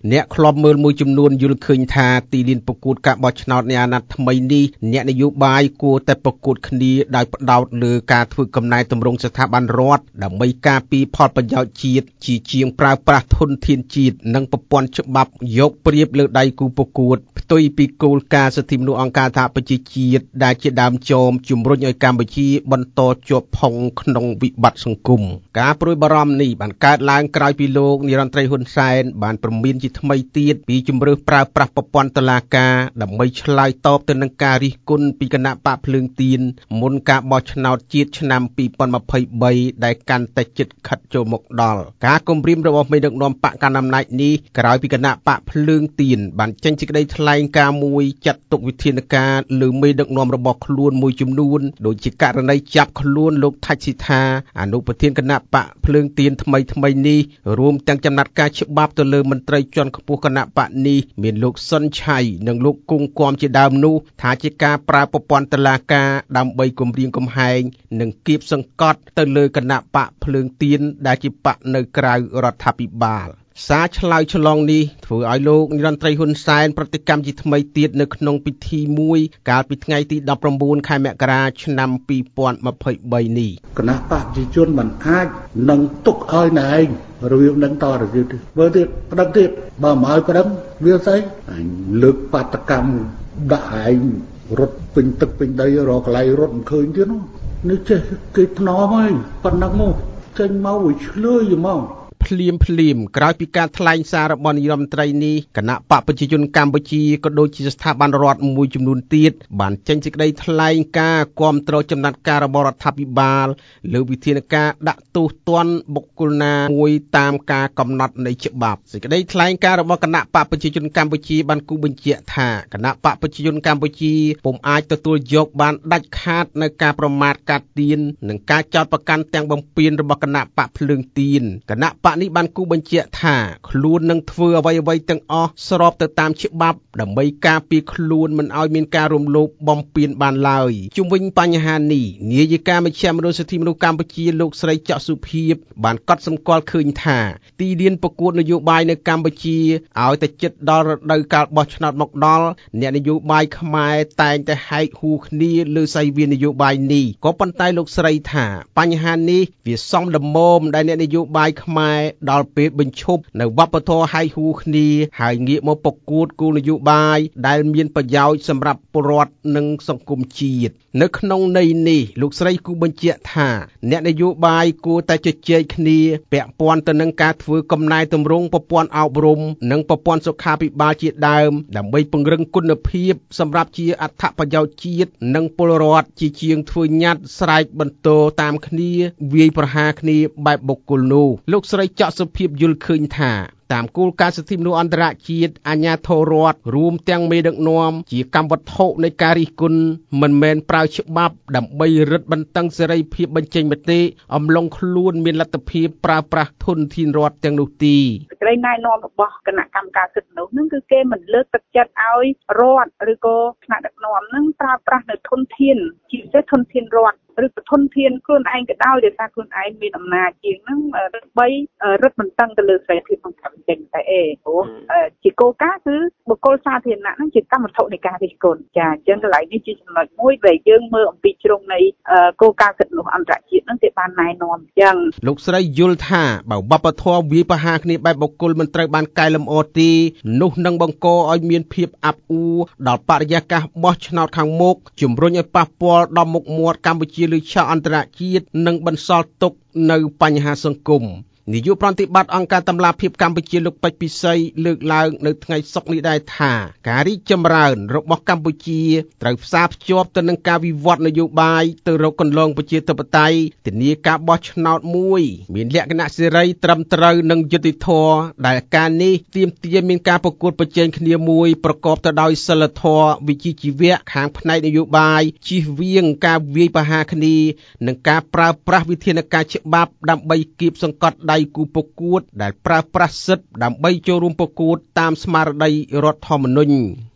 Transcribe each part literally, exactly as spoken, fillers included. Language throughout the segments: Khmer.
អ្នកក្លំមើលមួយចំនួនយល់ឃើញថាទីលានប្រកួតការបោះឆ្នោតនៃអាណត្តិថ្មីនេះអ្នកនយោបាយគួរតែប្រកួតគ្នាដោយផ្ដោតលើការធ្វើកំណែទម្រង់ស្ថាប័នរដ្ឋដើម្បីការពារផលប្រយោជន៍ជាតិជាជាងប្រើប្រាស់ធនធានជាតិនិងប្រព័ន្ធច្បាប់យកប្រៀបលើដៃគូប្រកួតផ្ទុយពីគោលការណ៍សិទ្ធិមនុស្សអង្គការសហប្រជាជាតិដែលជាដើមចមជំរុញឲ្យកម្ពុជាបន្តជាប់ផុងក្នុងវិបត្តិសង្គមការព្រួយបារម្ភនេះបានកើតឡើងក្រោយពីលោកនាយរដ្ឋមន្ត្រីហ៊ុនសែនបានប្រមានជាថ្មីទៀតពីជំរឿសប្រើប្រាស់ប្រព័ន្ធតុលាការដើម្បីឆ្លើយតបទៅនឹងការរិះគន់ពីគណៈបកភ្លើងទៀនមុនការបោះឆ្នោតជាតិឆ្នាំពីរពាន់ម្ភៃបីដែលកាន់តែជិតខិតចូលមកដល់ការគំរាមរបស់មេដឹកនាំបកកណ្ដាលអំណាចនេះក្រោយពីគណៈបកភ្លើងទៀនបានចេញសេចក្តីថ្លែងការណ៍មួយចាត់ទុកវិធានការលើមេដឹកនាំរបស់ខ្លួនមួយចំនួនដូចជាករណីចាប់ខ្លួនលោកថាច់ស៊ីថាអនុប្រធានគណៈបកភ្លើងទៀនថ្មីថ្មីនេះរួមទាំងចំណាត់ការច្បាប់ទៅលើមន្ត្រីជាន់ខ្ពស់គណៈបកនេះមានលោកសុនឆៃនិងលោកគង់គំជាដើមនោះថាជាការប្រើប្រព័ន្ធតុលាការដើម្បីគំរាមកំហែងនិងគៀបសង្កត់ទៅលើគណៈបកភ្លើងទៀនដែលជាបកនៅក្រៅរដ្ឋាភិបាលសារឆ្លើយឆ្លងនេះធ្វើឲ្យលោកនាយរដ្ឋមន្ត្រីហ៊ុនសែនប្រតិកម្មជាថ្មីទៀតនៅក្នុងពិធីមួយកាលពីថ្ងៃទីដប់ប្រាំបួនខែមករាឆ្នាំពីរពាន់ម្ភៃបីនេះគណៈបកប្រជាជនមិនអាចនឹងទុកឲ្យណែឯងរវាងនឹងតទៅទៀតធ្វើទៀតប្តឹងទៀតបើមិនឲ្យប្តឹងវាស្អីអញលើកបាតកម្មដាក់ឯងរត់ពេញទឹកពេញដីរកកន្លែងរត់មិនឃើញទៀតនេះចេះគេថ្នមហើយប៉ុណ្ណឹងមកចេញមកឲ្យឆ្លើយហ្មងភ្លាមភ្លាមក្រោយពីការថ្លែងសាររបស់នាយរដ្ឋមន្ត្រីនេះគណៈបកប្រជាជនកម្ពុជាក៏ដូចជាស្ថាប័នរដ្ឋមួយចំនួនទៀតបានចេញសេចក្តីថ្លែងការណ៍គាំទ្រចំណាត់ការរបស់រដ្ឋាភិបាលលើវិធានការដាក់ទោសទណ្ឌបុគ្គលណាមួយតាមការកំណត់នៃច្បាប់សេចក្តីថ្លែងការណ៍របស់គណៈបកប្រជាជនកម្ពុជាបានគូបញ្ជាក់ថាគណៈបកប្រជាជនកម្ពុជាពុំអាចទទួលយកបានដាច់ខាតនៅការប្រមាថកាត់ទៀននិងការចោទប្រកាន់ទាំងបំពេញរបស់គណៈបកភ្លើងទៀនគណៈបកនេះបានគូបញ្ជាក់ថាខ្លួននឹងធ្វើអ្វីអ្វីទាំងអស់ស្របទៅតាមច្បាប់ដើម្បីការពារខ្លួនមិនឲ្យមានការរំលោភបំពានបានឡើយជុំវិញបញ្ហានេះនាយិកាមជ្ឈមណ្ឌលសិទ្ធិមនុស្សកម្ពុជាលោកស្រីច័កសុភីបបានកត់សម្គាល់ឃើញថាទីលានប្រកួតនយោបាយនៅកម្ពុជាឲ្យតែជិតដល់រដូវកាលបោះឆ្នោតមកដល់អ្នកនយោបាយខ្មែរតែងតែហែកហួរគ្នាលើសៃវានយោបាយនេះក៏ប៉ុន្តែលោកស្រីថាបញ្ហានេះវាសមល្មមដែលអ្នកនយោបាយខ្មែរដល់ពេលបញ្ឈប់នៅវប្បធម៌ហែកហួរគ្នាហើយងាកមកប្រកួតគោលនយោបាយដែលមានប្រយោជន៍សម្រាប់ពលរដ្ឋនិងសង្គមជាតិនៅក្នុងន័យនេះលោកស្រីគូបញ្ជាក់ថាអ្នកនយោបាយគួរតែជជែកគ្នាពាក់ព័ន្ធទៅនឹងការធ្វើកំណែទម្រង់ប្រព័ន្ធអប់រំនិងប្រព័ន្ធសុខាភិបាលជាដើមដើម្បីពង្រឹងគុណភាពសម្រាប់ជាអត្ថប្រយោជន៍ជាតិនិងពលរដ្ឋជាជាងធ្វើញត្តិស្រែកបន្ទោតាមគ្នាវាយប្រហារគ្នាបែបបុគ្គលនោះលោកស្រីច័កសុភីបយល់ឃើញថាតាមគោលការណ៍សិទ្ធិមនុស្សអន្តរជាតិអាជ្ញាធររដ្ឋរួមទាំងមេដឹកនាំជាកម្មវត្ថុនៃការរិះគន់មិនមែនប្រើច្បាប់ដើម្បីរឹតបន្តឹងសេរីភាពបញ្ចេញមតិអំឡុងខ្លួនមានលទ្ធភាពប្រើប្រាស់ធនធានរដ្ឋទាំងនោះទីសេចក្តីណែនាំរបស់គណៈកម្មការសិទ្ធិមនុស្សនឹងគឺគេមិនលើកទឹកចិត្តឲ្យរដ្ឋឬក៏ថ្នាក់ដឹកនាំនឹងប្រើប្រាស់នៅធនធានជាពិសេសធនធានរដ្ឋឬក៏ធនធានខ្លួនឯងក៏ដោយដែលថាខ្លួនឯងមានអំណាចជាងហ្នឹងដើម្បីរឹតបន្តឹងទៅលើសេរីភាពក្នុងការបញ្ចេញមតិអេព្រោះជាគោលការណ៍គឺបុគ្គលសាធារណៈហ្នឹងជាកម្មវត្ថុនៃការរិះគន់ចាអញ្ចឹងកន្លែងនេះជាចំណុចមួយដែលយើងមើលអំពីជ្រុងនៃគោលការណ៍សិទ្ធិមនុស្សអន្តរជាតិហ្នឹងគេបានណែនាំអញ្ចឹងលោកស្រីយល់ថាបើវប្បធម៌វាយប្រហារគ្នាបែបបុគ្គលមិនត្រូវបានកែលម្អទេនោះនឹងបង្កឲ្យមានភាពអាប់អួរដល់បរិយាកាសបោះឆ្នោតខាងមុខជំរុញឲ្យប៉ះពាល់ដល់មុខមាត់កម្ពុជាលើឆាកអន្តរជាតិនិងបន្សល់ទុកនៅបញ្ហាសង្គមនាយកប្រតិបត្តិអង្គការតម្លាភាពកម្ពុជាលោកពេជ្រពិសីលើកឡើងនៅថ្ងៃសុក្រនេះដែរថាការរីកចម្រើនរបស់កម្ពុជាត្រូវផ្សារភ្ជាប់ទៅនឹងការវិវត្តនយោបាយទៅរកគន្លងប្រជាធិបតេយ្យធានាការបោះឆ្នោតមួយមានលក្ខណៈសេរីត្រឹមត្រូវនិងយុត្តិធម៌ដែលការនេះទាមទារមានការប្រកួតប្រជែងគ្នាមួយប្រកបទៅដោយសីលធម៌វិជ្ជាជីវៈខាងផ្នែកនយោបាយជៀសវាងការវាយប្រហារគ្នានិងការប្រើប្រាស់វិធានការច្បាប់ដើម្បីគៀបសង្កត់ដៃគូប្រកួតដែលប្រើប្រាស់សិទ្ធិដើម្បីចូលរួមប្រកួតតាមស្មារតីរដ្ឋធម្មនុញ្ញ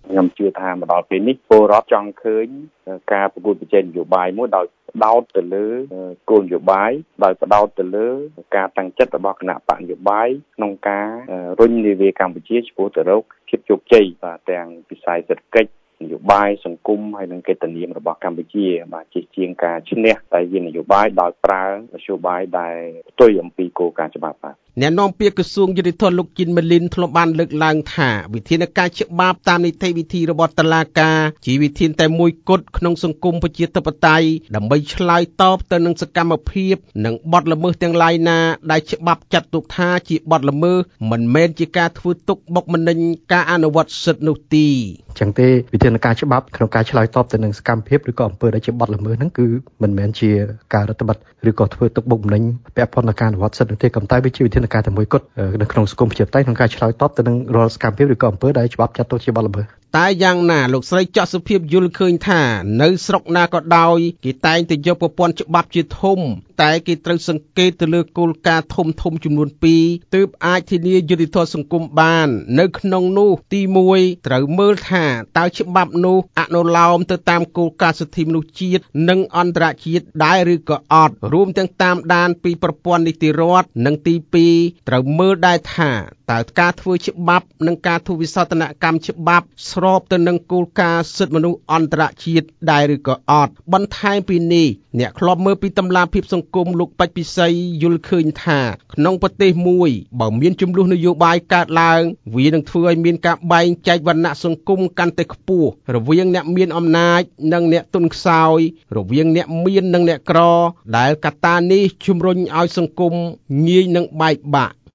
ខ្ញុំជឿថាមកដល់ពេលនេះពលរដ្ឋចង់ឃើញការប្រកួតប្រជែងនយោបាយមួយដោយផ្ដោតទៅលើគោលនយោបាយដោយផ្ដោតទៅលើការតាំងចិត្តរបស់គណៈបកនយោបាយក្នុងការរុញនាវាកម្ពុជាឆ្ពោះទៅរកភាពជោគជ័យបាទទាំងវិស័យសេដ្ឋកិច្ចនយោបាយសង្គមហើយនិងកិត្តិនាមរបស់កម្ពុជាបាទជាជាងការឈ្នះតែវិនយោបាយដោយប្រើនយោបាយដែលផ្ទុយអំពីគោលការណ៍ច្បាប់បាទអ្នកនាំពាក្យក្រសួងយុតិធម៌លោកជីនម៉ាលីនធ្លាប់បានលើកឡើងថាវិធានការច្បាប់តាមនីតិវិធីរបស់តុលាការជាវិធានតែមួយគត់ក្នុងសង្គមប្រជាធិបតេយ្យដើម្បីឆ្លើយតបទៅនឹងសកម្មភាពនិងបទល្មើសទាំងឡាយណាដែលច្បាប់ចាត់ទុកថាជាបទល្មើសមិនមែនជាការធ្វើទុកបុកម្នេញការអនុវត្តសិទ្ធិនោះទេចឹងទេវិធានការច្បាប់ក្នុងការឆ្លើយតបទៅនឹងសកម្មភាពឬក៏អំពើដែលជាបទល្មើសហ្នឹងគឺមិនមែនជាការរដ្ឋបတ်ឬក៏ធ្វើទុកបុកម្នេញពាក់ព័ន្ធនឹងការអនុវត្តសិទ្ធិនោះទេក៏តែវាជាវិធានការតែមួយគត់នៅក្នុងសង្គមប្រជាធិបតេយ្យក្នុងការឆ្លើយតបទៅនឹងរាល់សកម្មភាពឬក៏អំពើដែលច្បាប់ចាត់ទុកជាបទល្មើសតែយ៉ាងណាលោកស្រីច័ក្តិសុភាពយល់ឃើញថានៅស្រុកណាក៏ដោយគេតែងតែយកប្រព័ន្ធច្បាប់ជាធំតែគេត្រូវសង្កេតទៅលើគោលការណ៍ធំធំចំនួនពីរទើបអាចធានាយុត្តិធម៌សង្គមបាននៅក្នុងនោះទីមួយត្រូវមើលថាតើច្បាប់នោះអនុលោមទៅតាមគោលការណ៍សិទ្ធិមនុស្សជាតិនិងអន្តរជាតិដែរឬក៏អត់រួមទាំងតាមដានពីប្រព័ន្ធនីតិរដ្ឋនិងទីពីរត្រូវមើលដែរថាតើការធ្វើច្បាប់និងការធ្វើវិសោធនកម្មច្បាប់ស្របទៅនឹងគោលការណ៍សិទ្ធិមនុស្សអន្តរជាតិដែរឬក៏អត់បន្ថែមពីនេះអ្នកធ្លាប់មើលពីតម្លាភាពសង្គមលោកបច្ចពិសីយល់ឃើញថាក្នុងប្រទេសមួយបើមានចំនួននយោបាយកើតឡើងវានឹងធ្វើឲ្យមានការបែងចែកវណ្ណៈសង្គមកាន់តែខ្ពស់រវាងអ្នកមានអំណាចនិងអ្នកទន់ខ្សោយរវាងអ្នកមាននិងអ្នកក្រដែលកត្តានេះជំរុញឲ្យសង្គមងាយនឹងបែកបាក់